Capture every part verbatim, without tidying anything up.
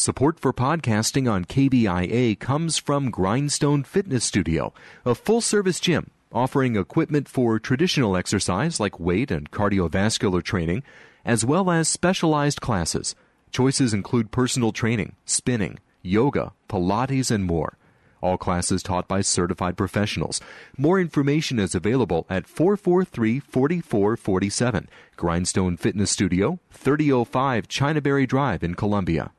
Support for podcasting on K B I A comes from Grindstone Fitness Studio, a full-service gym offering equipment for traditional exercise like weight and cardiovascular training, as well as specialized classes. Choices include personal training, spinning, yoga, Pilates, and more. All classes taught by certified professionals. More information is available at four four three, four four four seven. Grindstone Fitness Studio, thirty oh five Chinaberry Drive in Columbia.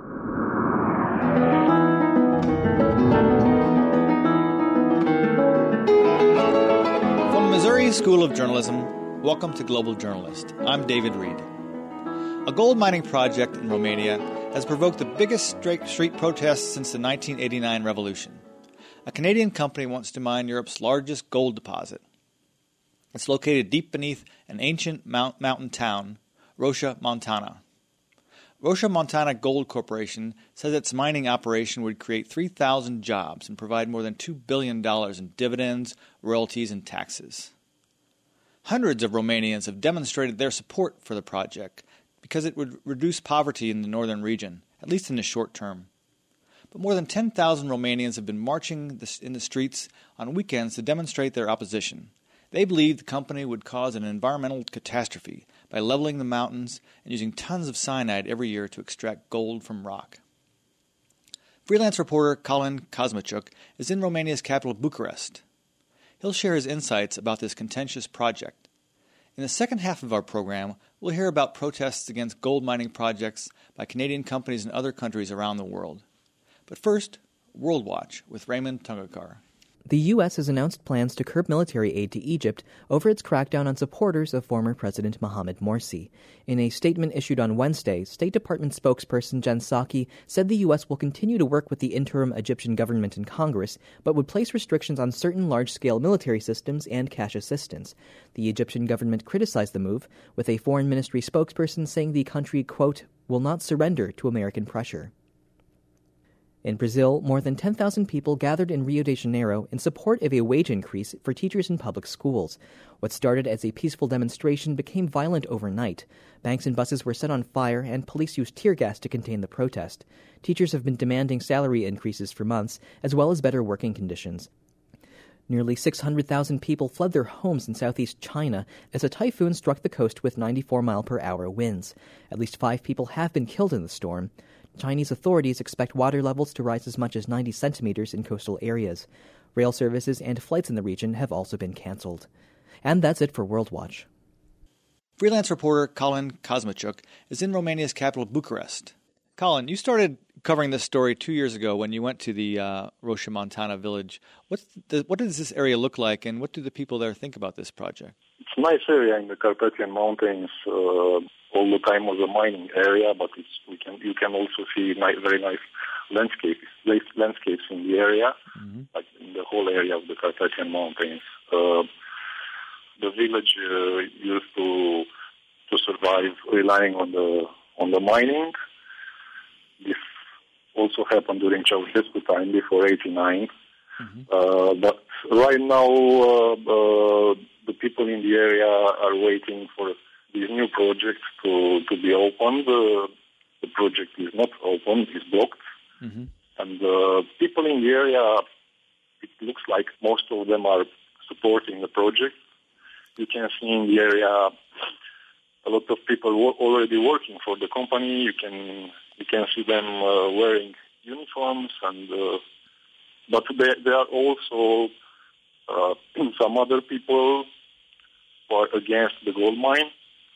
From Missouri School of Journalism, welcome to Global Journalist. I'm David Reed. A gold mining project in Romania has provoked the biggest street protests since the nineteen eighty-nine revolution. A Canadian company wants to mine Europe's largest gold deposit. It's located deep beneath an ancient mount- mountain town, Roșia Montană. Roșia Montană Gold Corporation says its mining operation would create three thousand jobs and provide more than two billion dollars in dividends, royalties, and taxes. Hundreds of Romanians have demonstrated their support for the project because it would reduce poverty in the northern region, at least in the short term. But more than ten thousand Romanians have been marching in the streets on weekends to demonstrate their opposition. They believe the company would cause an environmental catastrophe by leveling the mountains and using tons of cyanide every year to extract gold from rock. Freelance reporter Colin Kosmachuk is in Romania's capital, Bucharest. He'll share his insights about this contentious project. In the second half of our program, we'll hear about protests against gold mining projects by Canadian companies in other countries around the world. But first, World Watch with Raymond Tungakar. The U S has announced plans to curb military aid to Egypt over its crackdown on supporters of former President Mohamed Morsi. In a statement issued on Wednesday, State Department spokesperson Jen Psaki said the U S will continue to work with the interim Egyptian government and Congress, but would place restrictions on certain large-scale military systems and cash assistance. The Egyptian government criticized the move, with a foreign ministry spokesperson saying the country, quote, will not surrender to American pressure. In Brazil, more than ten thousand people gathered in Rio de Janeiro in support of a wage increase for teachers in public schools. What started as a peaceful demonstration became violent overnight. Banks and buses were set on fire, and police used tear gas to contain the protest. Teachers have been demanding salary increases for months, as well as better working conditions. Nearly six hundred thousand people fled their homes in southeast China as a typhoon struck the coast with ninety-four mile per hour winds. At least five people have been killed in the storm. Chinese authorities expect water levels to rise as much as ninety centimeters in coastal areas. Rail services and flights in the region have also been canceled. And that's it for World Watch. Freelance reporter Colin Kosmachuk is in Romania's capital, Bucharest. Colin, you started covering this story two years ago when you went to the uh, Roșia Montană village. What's the, what does this area look like, and what do the people there think about this project? It's a nice area in the Carpathian Mountains. Uh, all the time was a mining area, but it's, we can you can also see nice, very nice landscapes, landscapes in the area, mm-hmm. like in the whole area of the Carpathian Mountains. Uh, the village uh, used to to survive relying on the on the mining. This also happened during Ceausescu time, before eighty-nine. Mm-hmm. Uh, but right now, uh, uh, the people in the area are waiting for these new projects to, to be opened. Uh, the project is not open, it's blocked. Mm-hmm. And uh, people in the area, it looks like most of them are supporting the project. You can see in the area a lot of people wo- already working for the company. You can you can see them uh, wearing uniforms, and uh, but there, there are also uh, some other people who are against the gold mine,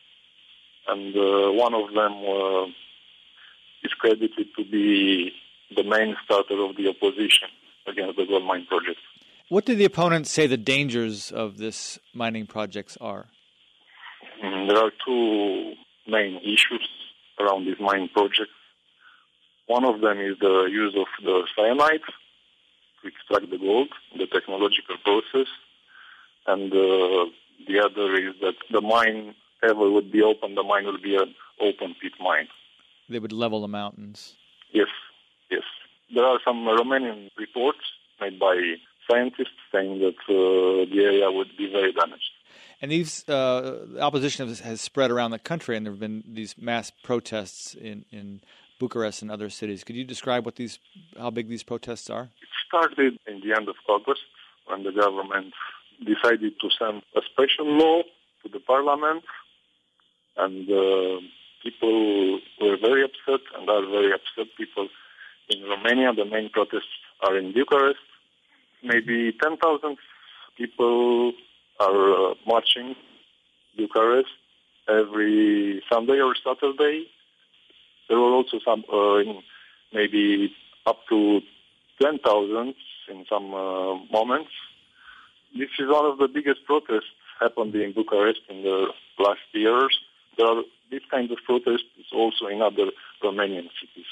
and uh, one of them uh, is credited to be the main starter of the opposition against the gold mine project. What do the opponents say the dangers of this mining projects are? Mm, there are two main issues around this mining project. One of them is the use of the cyanide to extract the gold, the technological process. And uh, the other is that the mine, ever would be open, the mine will be an open pit mine. They would level the mountains. Yes, yes. There are some Romanian reports made by scientists saying that uh, the area would be very damaged. And these uh, opposition has, has spread around the country, and there have been these mass protests in, in Bucharest and other cities. Could you describe what these, how big these protests are? It started in the end of August when the government decided to send a special law to the parliament, and uh, people were very upset and are very upset. People in Romania, the main protests are in Bucharest. Maybe ten thousand people are uh, marching Bucharest every Sunday or Saturday. There were also some, uh, in maybe up to ten thousand in some uh, moments. This is one of the biggest protests happened in Bucharest in the last years. There are this kind of protests also in other Romanian cities.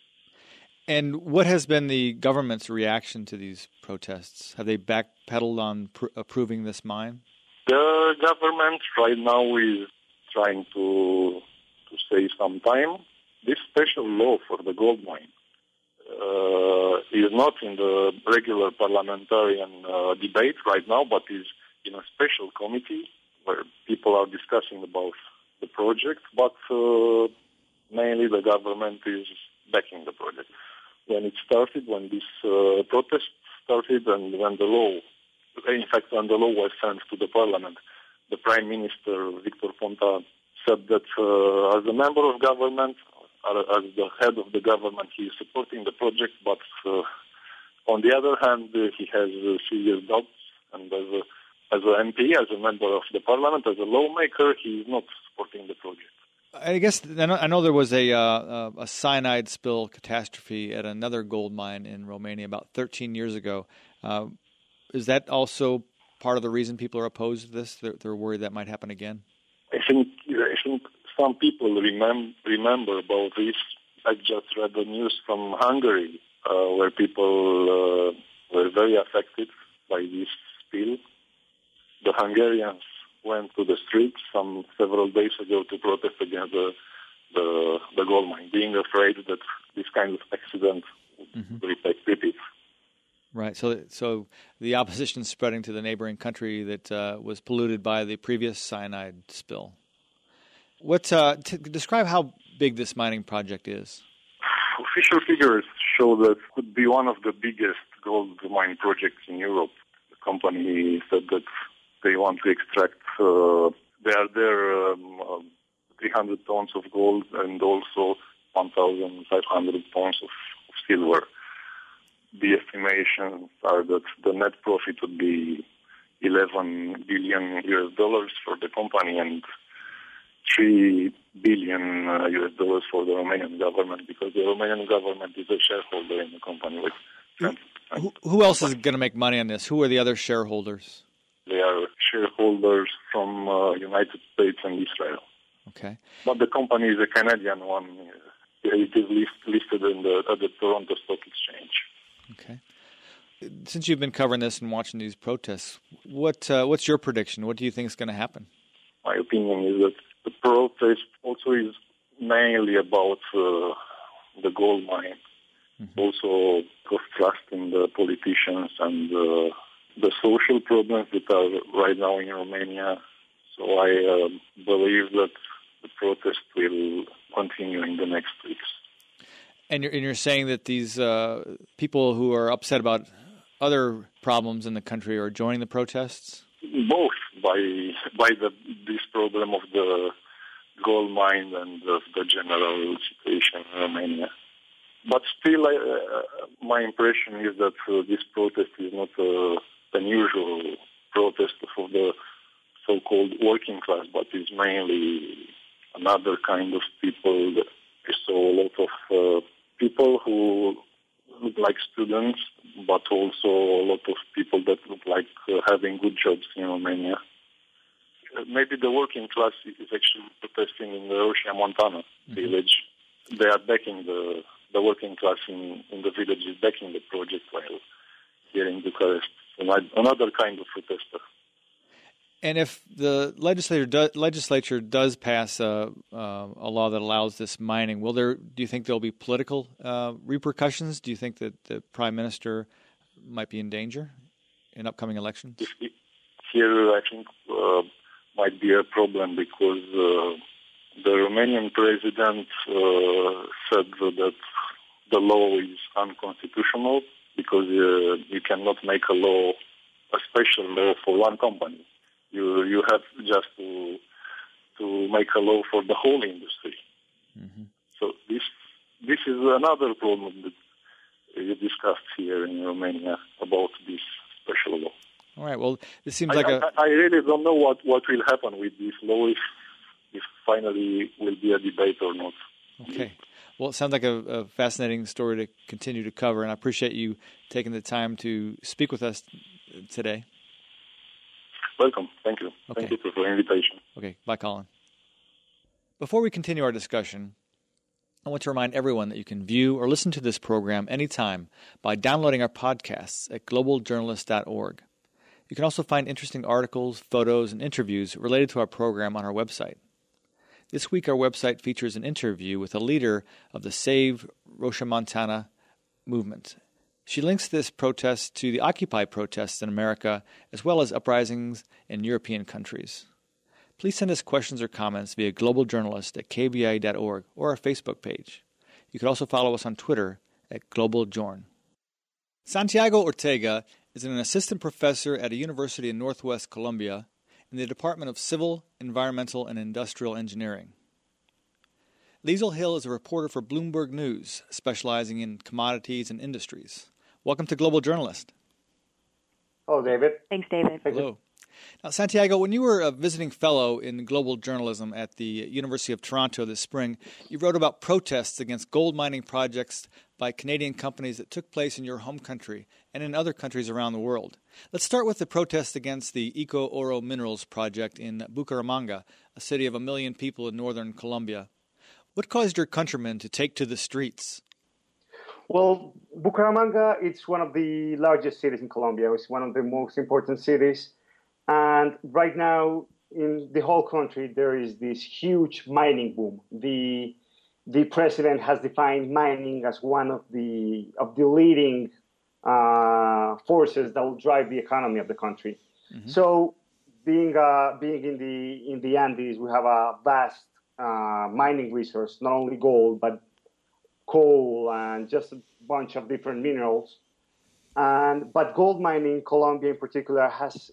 And what has been the government's reaction to these protests? Have they backpedaled on pr- approving this mine? The government right now is trying to to save some time. This special law for the gold mine uh, is not in the regular parliamentarian uh, debate right now, but is in a special committee where people are discussing about the project, but uh, mainly the government is backing the project. When it started, when this uh, protest started, and when the law, in fact, when the law was sent to the parliament, the Prime Minister, Victor Ponta, said that uh, as a member of government, uh, as the head of the government, he is supporting the project, but uh, on the other hand, uh, he has uh, serious doubts, and as a as an M P, as a member of the parliament, as a lawmaker, he is not supporting the project. I guess I know there was a uh, a cyanide spill catastrophe at another gold mine in Romania about thirteen years ago. Uh, is that also part of the reason people are opposed to this? They're, they're worried that might happen again? I think I think some people remem- remember about this. I just read the news from Hungary, uh, where people uh, were very affected by this spill. The Hungarians went to the streets some several days ago to protest against the the, the gold mine, being afraid that this kind of accident mm-hmm. repeat, repeat. Right. So, so the opposition is spreading to the neighboring country that uh, was polluted by the previous cyanide spill. What uh, t- describe how big this mining project is? Official figures show that it could be one of the biggest gold mine projects in Europe. The company said that they want to extract, uh, they are there, um, uh, three hundred tons of gold and also one thousand five hundred tons of, of silver. The estimations are that the net profit would be eleven billion U S dollars for the company and three billion uh, U S dollars for the Romanian government, because the Romanian government is a shareholder in the company. With who, who else is going to make money on this? Who are the other shareholders? They are shareholders from uh, United States and Israel. Okay. But the company is a Canadian one. It is list, listed in the, at the Toronto Stock Exchange. Okay. Since you've been covering this and watching these protests, what uh, what's your prediction? What do you think is going to happen? My opinion is that the protest also is mainly about uh, the gold mine. Mm-hmm. Also, of trust in the politicians and uh, the social problems that are right now in Romania. So I uh, believe that the protest will continue in the next weeks. And you're, and you're saying that these uh, people who are upset about other problems in the country are joining the protests? Both, by by the this problem of the gold mine and the, the general situation in Romania. But still, I, uh, my impression is that uh, this protest is not uh, an usual protest of the so-called working class, but is mainly another kind of people. That I saw a lot of uh, people who look like students, but also a lot of people that look like uh, having good jobs in Romania. Uh, maybe the working class is actually protesting in the Roșia Montana mm-hmm. village. They are backing the the working class in, in the village is backing the project, while here in Bucharest, another kind of protester. And if the legislature do, legislature does pass a, uh, a law that allows this mining, will there? Do you think there will be political uh, repercussions? Do you think that the Prime Minister might be in danger in upcoming elections? Here, I think uh, might be a problem because uh, the Romanian president uh, said that the law is unconstitutional because uh, you cannot make a law, a special law for one company. You you have just to to make a law for the whole industry. Mm-hmm. So this this is another problem that you discussed here in Romania about this special law. All right. Well, this seems I, like a. I, I really don't know what, what will happen with this law if if finally will be a debate or not. Okay. Well, it sounds like a, a fascinating story to continue to cover, and I appreciate you taking the time to speak with us today. Welcome. Thank you. Okay. Thank you for the invitation. Okay. Bye, Colin. Before we continue our discussion, I want to remind everyone that you can view or listen to this program anytime by downloading our podcasts at global journalist dot org. You can also find interesting articles, photos, and interviews related to our program on our website. This week, our website features an interview with a leader of the Save Roșia-Montana movement. She links this protest to the Occupy protests in America, as well as uprisings in European countries. Please send us questions or comments via global journalist at k b i a dot org or our Facebook page. You can also follow us on Twitter at globaljorn. Santiago Ortega is an assistant professor at a university in Northwest Colombia in the Department of Civil, Environmental, and Industrial Engineering. Liesl Hill is a reporter for Bloomberg News, specializing in commodities and industries. Welcome to Global Journalist. Hello, David. Thanks, David. Hello. Now, Santiago, when you were a visiting fellow in global journalism at the University of Toronto this spring, you wrote about protests against gold mining projects by Canadian companies that took place in your home country and in other countries around the world. Let's start with the protest against the Eco Oro Minerals project in Bucaramanga, a city of a million people in northern Colombia. What caused your countrymen to take to the streets? Well, Bucaramanga, it's one of the largest cities in Colombia. It's one of the most important cities. And right now, in the whole country, there is this huge mining boom. The the president has defined mining as one of the of the leading uh, forces that will drive the economy of the country. Mm-hmm. So, being uh, being in the in the Andes, we have a vast uh, mining resource, not only gold but coal and just a bunch of different minerals. And but gold mining in Colombia, in particular, has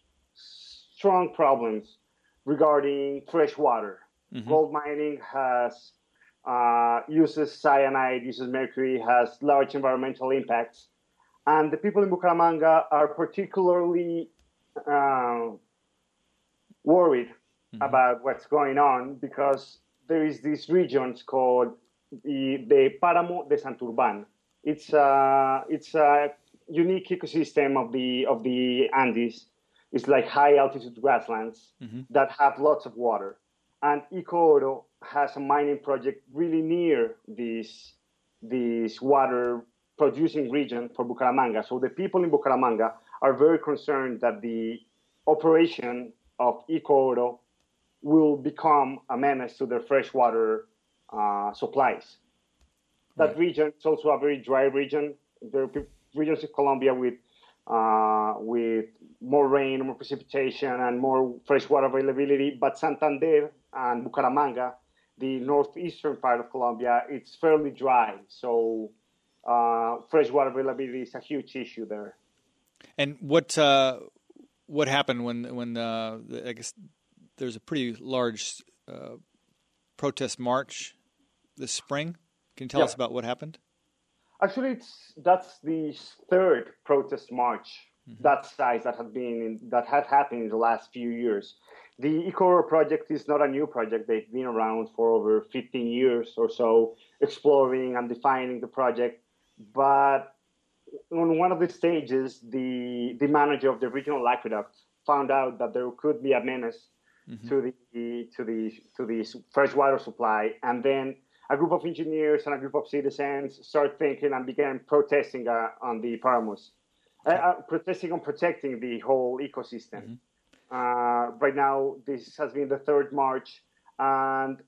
strong problems regarding fresh water. Mm-hmm. Gold mining has uh, uses cyanide, uses mercury, has large environmental impacts. And the people in Bucaramanga are particularly uh, worried mm-hmm. about what's going on because there is these regions called the, the Páramo de Santurbán. It's uh, it's a unique ecosystem of the of the Andes. It's like high-altitude grasslands mm-hmm. that have lots of water. And Eco Oro has a mining project really near this, this water-producing region for Bucaramanga. So the people in Bucaramanga are very concerned that the operation of Eco Oro will become a menace to their freshwater uh, supplies. That right. region is also a very dry region. There are regions in Colombia with Uh, with more rain, more precipitation, and more freshwater availability. But Santander and Bucaramanga, the northeastern part of Colombia, it's fairly dry. So uh, freshwater availability is a huge issue there. And what uh, what happened when when uh, I guess there's a pretty large uh, protest march this spring? Can you tell yeah. us about what happened? Actually, it's, that's the third protest march mm-hmm. that size that had been in, that had happened in the last few years. The Eco Oro project is not a new project; they've been around for over fifteen years or so, exploring and defining the project. But on one of the stages, the the manager of the regional aqueduct found out that there could be a menace mm-hmm. to the to the to the freshwater supply, and then a group of engineers and a group of citizens started thinking and began protesting uh, on the Páramos, uh, uh, protesting on protecting the whole ecosystem. Mm-hmm. Uh, right now, this has been the third march, and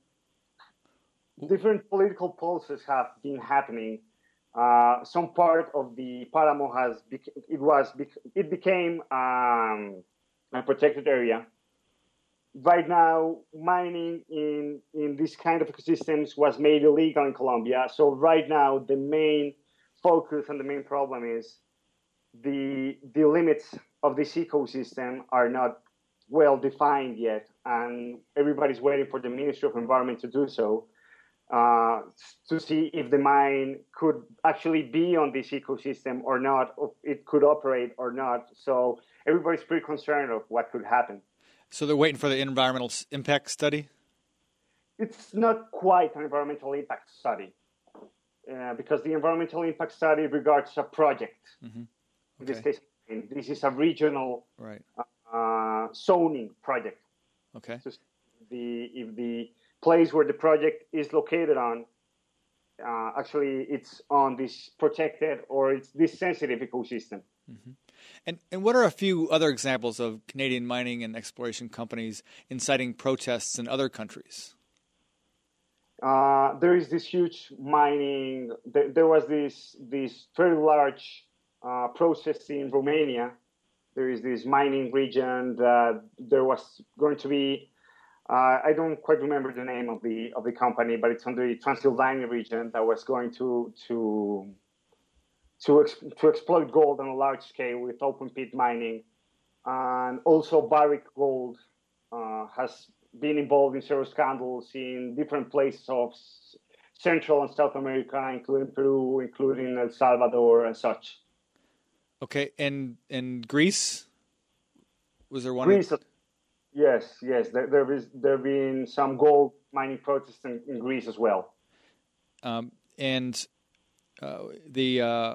different political pulses have been happening. Uh, some part of the Páramo has bec- it was bec- it became um, a protected area, right now, mining in, in this kind of ecosystems was made illegal in Colombia. So right now, the main focus and the main problem is the the limits of this ecosystem are not well defined yet, and everybody's waiting for the Ministry of Environment to do so, uh, to see if the mine could actually be on this ecosystem or not, or it could operate or not. So everybody's pretty concerned of what could happen. So they're waiting for the environmental impact study? It's not quite an environmental impact study, uh, because the environmental impact study regards a project. Mm-hmm. In okay. this case, this is a regional right. uh, zoning project. Okay. So the if the place where the project is located on, uh, actually, it's on this protected or it's this sensitive ecosystem. Mm-hmm. And and what are a few other examples of Canadian mining and exploration companies inciting protests in other countries? Uh, there is this huge mining. There, there was this this very large uh, process in Romania. There is this mining region that there was going to be. Uh, I don't quite remember the name of the of the company, but it's on the Transylvania region that was going to to. To, ex- to exploit gold on a large scale with open pit mining. And also Barrick Gold uh, has been involved in several scandals in different places of S- Central and South America, including Peru, including El Salvador and such. Okay, and and Greece? Was there one? Greece, of- yes, yes. There, there, is, there have been some gold mining protests in, in Greece as well. Um, and uh, the... Uh,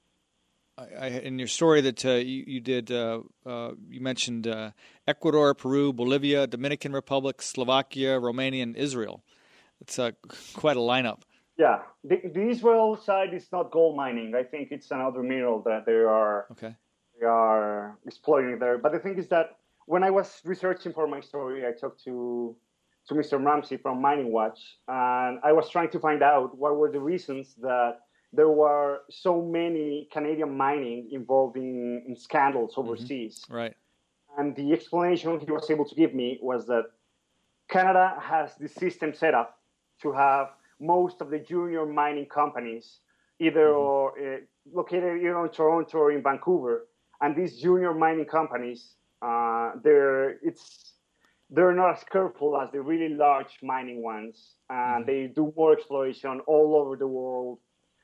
I, in your story that uh, you, you did, uh, uh, you mentioned uh, Ecuador, Peru, Bolivia, Dominican Republic, Slovakia, Romania, and Israel. It's uh, quite a lineup. Yeah, the, the Israel side is not gold mining. I think it's another mineral that they are okay. they are exploiting there. But the thing is that when I was researching for my story, I talked to to Mister Ramsey from Mining Watch, and I was trying to find out what were the reasons that there were so many Canadian mining involved in, in scandals overseas. Mm-hmm. Right. And the explanation he was able to give me was that Canada has the system set up to have most of the junior mining companies either mm-hmm. or, uh, located either in Toronto or in Vancouver. And these junior mining companies, uh, they're, it's, they're not as careful as the really large mining ones. And mm-hmm. they do more exploration all over the world.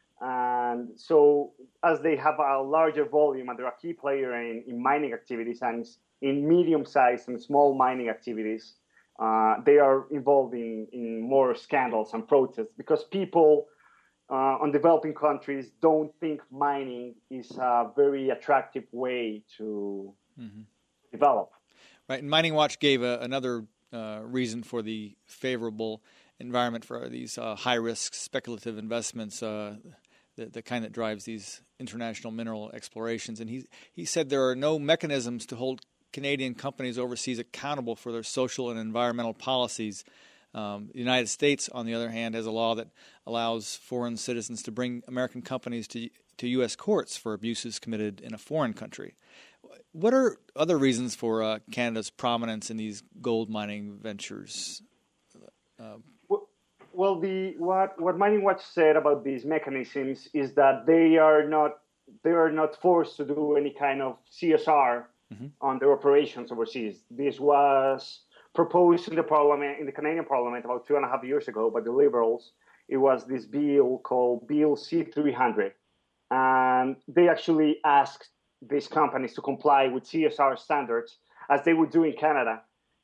And so as they have a larger volume and they're a key player in, in mining activities and in medium-sized and small mining activities, uh, they are involved in, in more scandals and protests because people uh, on developing countries don't think mining is a very attractive way to mm-hmm. develop. Right, and Mining Watch gave a, another uh, reason for the favorable environment for these uh, high-risk speculative investments, uh, the, the kind that drives these international mineral explorations. And he he said there are no mechanisms to hold Canadian companies overseas accountable for their social and environmental policies. Um, the United States, on the other hand, has a law that allows foreign citizens to bring American companies to to U S courts for abuses committed in a foreign country. What are other reasons for uh, Canada's prominence in these gold mining ventures? Uh, Well, the what what Mining Watch said about these mechanisms is that they are not they are not forced to do any kind of C S R mm-hmm. on their operations overseas. This was proposed in the parliament in the Canadian Parliament about two and a half years ago by the Liberals. It was this bill called Bill C three hundred, and they actually asked these companies to comply with C S R standards as they would do in Canada,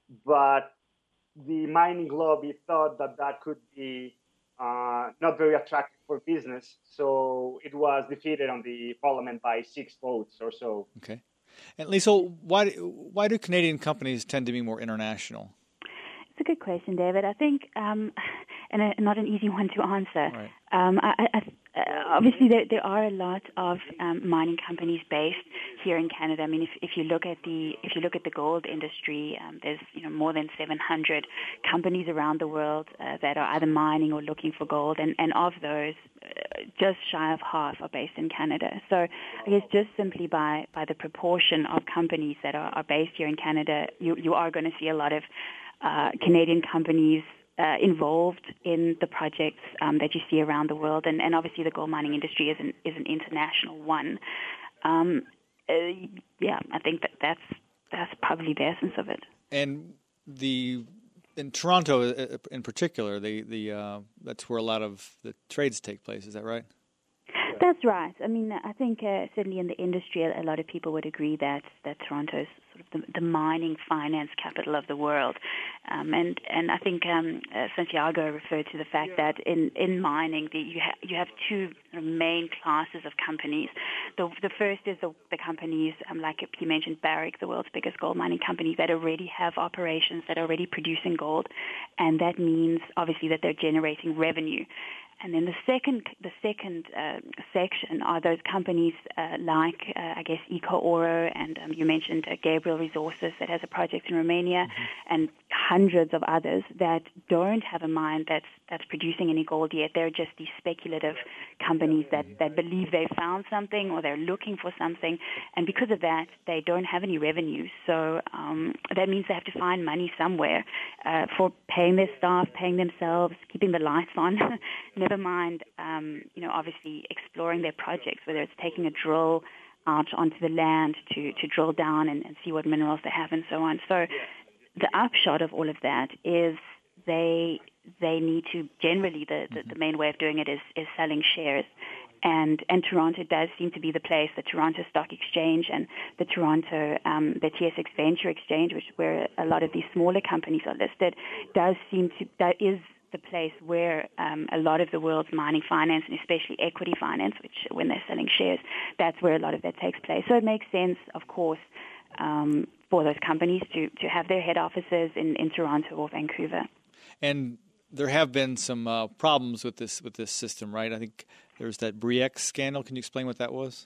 but the mining lobby thought that that could be uh, not very attractive for business, so it was defeated on the parliament by six votes or so. Okay. And Lisa, why why do Canadian companies tend to be more international? It's a good question, David. I think, um, and a, not an easy one to answer. Right. Um, I, I, uh, obviously, there, there are a lot of um, mining companies based here in Canada. I mean, if, if you look at the if you look at the gold industry, um, there's you know more than seven hundred companies around the world uh, that are either mining or looking for gold, and, and of those, uh, just shy of half are based in Canada. So, I guess just simply by, by the proportion of companies that are, are based here in Canada, you you are going to see a lot of uh, Canadian companies uh, involved in the projects um, that you see around the world, and, and obviously the gold mining industry is an, is an international one. Um, uh, yeah, I think that that's, that's probably the essence of it. And the in Toronto in particular, the, the uh, that's where a lot of the trades take place, is that right? That's right. I mean, I think uh, certainly in the industry, a lot of people would agree that, that Toronto is sort of the, the mining finance capital of the world. Um, and, and I think um, uh, Santiago referred to the fact that in, in mining, the, you, ha- you have two main classes of companies. The, the first is the, the companies, um, like you mentioned, Barrick, the world's biggest gold mining company, that already have operations, that are already producing gold. And that means, obviously, that they're generating revenue. And then the second, the second uh, section are those companies uh, like, uh, I guess, Eco Oro, and um, you mentioned uh, Gabriel Resources that has a project in Romania, mm-hmm. and hundreds of others that don't have a mine that's that's producing any gold yet. They're just these speculative companies that, that believe they found something or they're looking for something, and because of that, they don't have any revenue. So um, that means they have to find money somewhere uh, for paying their staff, paying themselves, keeping the lights on. Never mind, um, you know, obviously exploring their projects, whether it's taking a drill out onto the land to, to drill down and, and see what minerals they have and so on. So the upshot of all of that is they they need to, generally, the, the, the main way of doing it is, is selling shares. And and Toronto does seem to be the place, the Toronto Stock Exchange and the Toronto, um, the T S X Venture Exchange, which where a lot of these smaller companies are listed, does seem to, that is the place where um, a lot of the world's mining finance, and especially equity finance, which when they're selling shares, that's where a lot of that takes place. So it makes sense, of course, um, for those companies to, to have their head offices in, in Toronto or Vancouver. And there have been some uh, problems with this with this system, right? I think there's that Bre-X scandal. Can you explain what that was?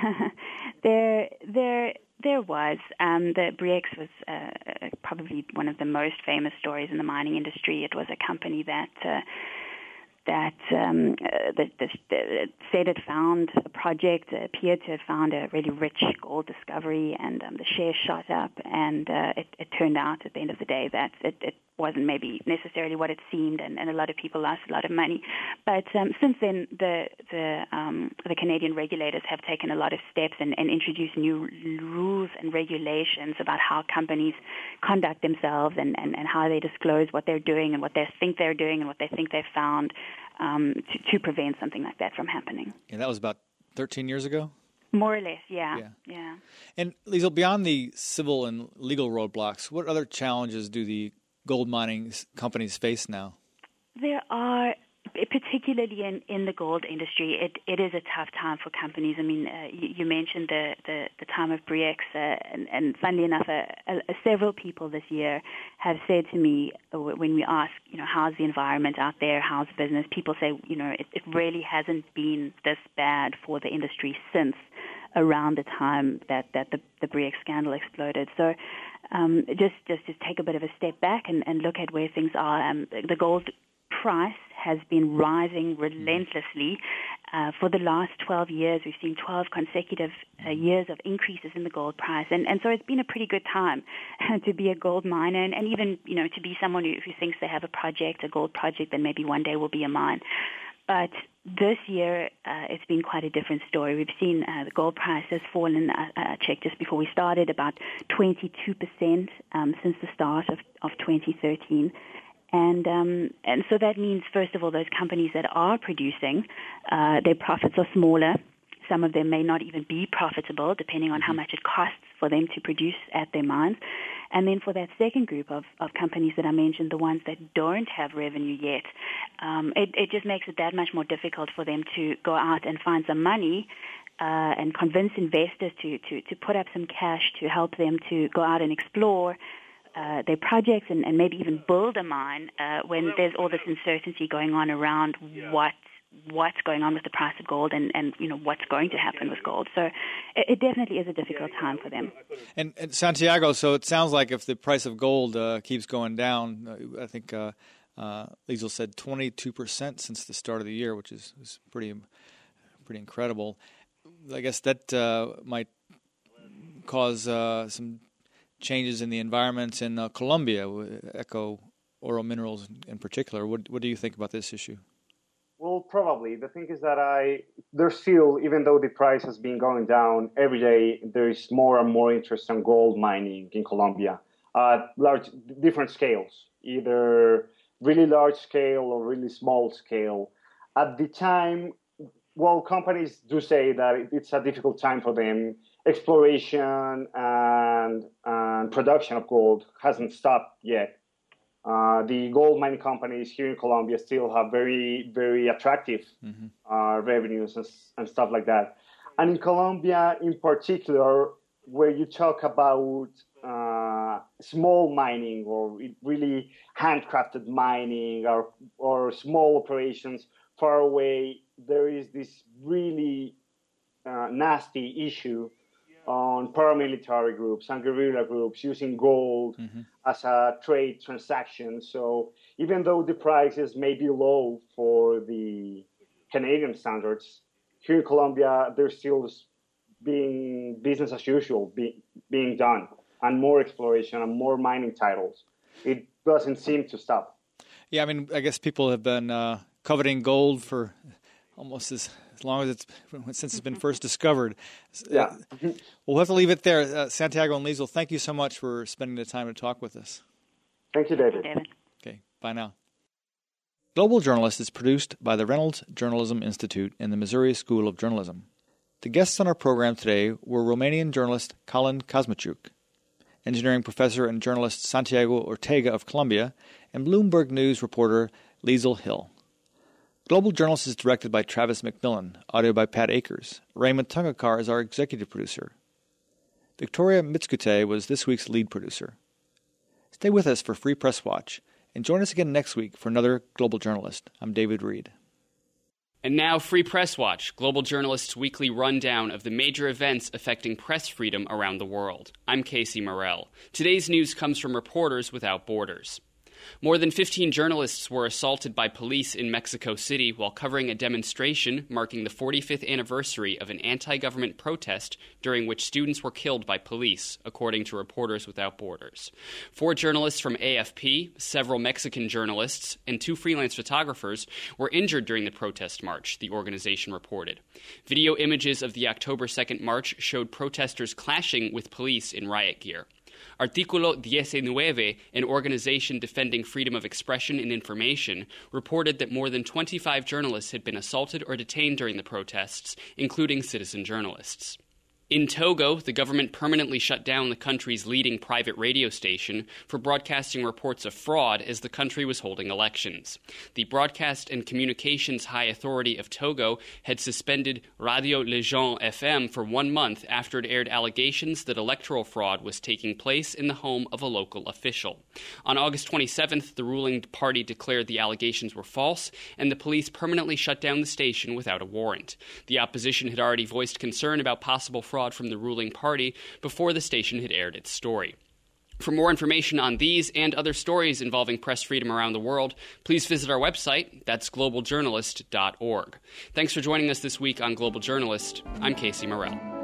there, there, there was. Um, the Bre-X was uh, probably one of the most famous stories in the mining industry. It was a company that uh, that um, uh, that, that, that said it found a project, uh, appeared to have found a really rich gold discovery, and um, the shares shot up. And uh, it, it turned out at the end of the day that it, it wasn't maybe necessarily what it seemed, and, and a lot of people lost a lot of money. But um, since then, the the um, the Canadian regulators have taken a lot of steps and, and introduced new rules and regulations about how companies conduct themselves and, and, and how they disclose what they're doing and what they think they're doing and what they think they've found um, to, to prevent something like that from happening. And that was about thirteen years ago? More or less, yeah. Yeah. yeah. And Liesl, beyond the civil and legal roadblocks, what other challenges do the gold mining companies face now? There are, particularly in, in the gold industry, it, it is a tough time for companies. I mean, uh, you, you mentioned the, the, the time of Bre-X, uh, and, and funnily enough, uh, uh, several people this year have said to me uh, when we ask, you know, how's the environment out there, how's business, people say, you know, it, it really hasn't been this bad for the industry since around the time that, that the, the Bre-X scandal exploded. So um, just, just to take a bit of a step back and, and look at where things are, um, the gold price has been rising relentlessly. Uh, for the last twelve years, we've seen twelve consecutive uh, years of increases in the gold price. And, and so it's been a pretty good time to be a gold miner and, and even, you know, to be someone who, who thinks they have a project, a gold project, that maybe one day will be a mine. But this year, uh, it's been quite a different story. We've seen uh, the gold price has fallen, uh, I checked just before we started, about twenty-two percent um, since the start of, of twenty thirteen. And um, and so that means, first of all, those companies that are producing, uh, their profits are smaller. Some of them may not even be profitable, depending on how much it costs for them to produce at their mines. And then for that second group of, of companies that I mentioned, the ones that don't have revenue yet, um, it, it just makes it that much more difficult for them to go out and find some money uh, and convince investors to, to, to put up some cash to help them to go out and explore Uh, their projects and, and maybe even build a mine uh, when there's all this uncertainty going on around what what's going on with the price of gold and, and you know what's going to happen with gold. So it, it definitely is a difficult time for them. And, and Santiago, so it sounds like if the price of gold uh, keeps going down, uh, I think uh, uh, Liesl said twenty-two percent since the start of the year, which is, is pretty pretty incredible. I guess that uh, might cause uh, some changes in the environment in uh, Colombia, Eco Oro Minerals in particular. What, what do you think about this issue? Well, probably. The thing is that I there's still, even though the price has been going down every day, there is more and more interest in gold mining in Colombia at large, different scales, either really large scale or really small scale. At the time, well, companies do say that it's a difficult time for them. Exploration and, and production of gold hasn't stopped yet. Uh, the gold mining companies here in Colombia still have very, very attractive mm-hmm. uh, revenues and, and stuff like that. And in Colombia, in particular, where you talk about uh, small mining or really handcrafted mining or, or small operations far away, there is this really uh, nasty issue on paramilitary groups and guerrilla groups using gold mm-hmm. as a trade transaction. So even though the prices may be low for the Canadian standards, here in Colombia, there's still being business as usual be, being done, and more exploration and more mining titles. It doesn't seem to stop. Yeah, I mean, I guess people have been uh, coveting gold for almost as, as long as it's since it's been first discovered. Yeah. Uh, we'll have to leave it there. Uh, Santiago and Liesl, thank you so much for spending the time to talk with us. Thank you, David. David. Okay, bye now. Global Journalist is produced by the Reynolds Journalism Institute and the Missouri School of Journalism. The guests on our program today were Romanian journalist Călin Kazmiciuc, engineering professor and journalist Santiago Ortega of Colombia, and Bloomberg News reporter Liesl Hill. Global Journalist is directed by Travis McMillan, audio by Pat Akers. Raymond Tungakar is our executive producer. Victoria Mitskute was this week's lead producer. Stay with us for Free Press Watch, and join us again next week for another Global Journalist. I'm David Reed. And now, Free Press Watch, Global Journalist's weekly rundown of the major events affecting press freedom around the world. I'm Casey Morell. Today's news comes from Reporters Without Borders. More than fifteen journalists were assaulted by police in Mexico City while covering a demonstration marking the forty-fifth anniversary of an anti-government protest during which students were killed by police, according to Reporters Without Borders. Four journalists from A F P, several Mexican journalists, and two freelance photographers were injured during the protest march, the organization reported. Video images of the October second march showed protesters clashing with police in riot gear. Artículo nineteen, an organization defending freedom of expression and information, reported that more than twenty-five journalists had been assaulted or detained during the protests, including citizen journalists. In Togo, the government permanently shut down the country's leading private radio station for broadcasting reports of fraud as the country was holding elections. The Broadcast and Communications High Authority of Togo had suspended Radio Legend F M for one month after it aired allegations that electoral fraud was taking place in the home of a local official. On August twenty-seventh, the ruling party declared the allegations were false, and the police permanently shut down the station without a warrant. The opposition had already voiced concern about possible fraud from the ruling party before the station had aired its story. For more information on these and other stories involving press freedom around the world, please visit our website. That's global journalist dot org. Thanks for joining us this week on Global Journalist. I'm Casey Morell.